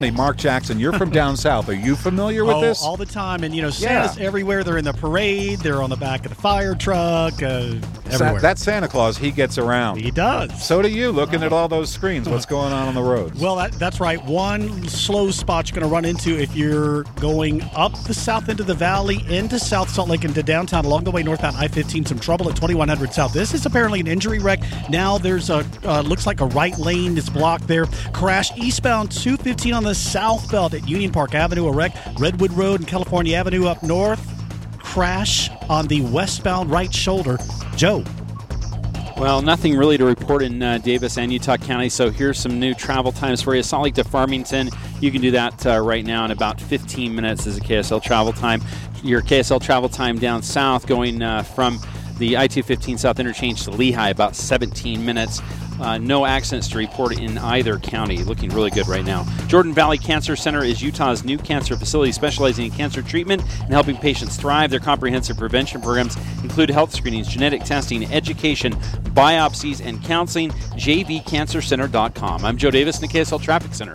Mark Jackson, you're from down south. Are you familiar with this? All the time. And, Santa's everywhere. They're in the parade. They're on the back of the fire truck. Everywhere. That Santa Claus, he gets around. He does. So do you, looking at all those screens. What's going on the roads? Well, that's right. One slow spot you're going to run into if you're going up the south end of the valley into South Salt Lake into downtown along the way northbound I-15. Some trouble at 2100 South. This is apparently an injury wreck. Now there's looks like a right lane is blocked there. Crash eastbound 215 on the south belt at Union Park Avenue. A wreck. Redwood Road and California Avenue up north. Crash on the westbound right shoulder. Joe. Well, nothing really to report in Davis and Utah County, so here's some new travel times for you. Salt Lake to Farmington, you can do that right now in about 15 minutes as a KSL travel time. Your KSL travel time down south going from the I-215 South Interchange to Lehigh, about 17 minutes. No accidents to report in either county. Looking really good right now. Jordan Valley Cancer Center is Utah's new cancer facility specializing in cancer treatment and helping patients thrive. Their comprehensive prevention programs include health screenings, genetic testing, education, biopsies, and counseling. JVCancerCenter.com. I'm Joe Davis in the KSL Traffic Center.